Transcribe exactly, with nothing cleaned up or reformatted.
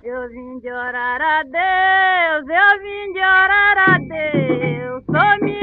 Eu vim de orar a Deus, eu vim de orar a Deus, sou minha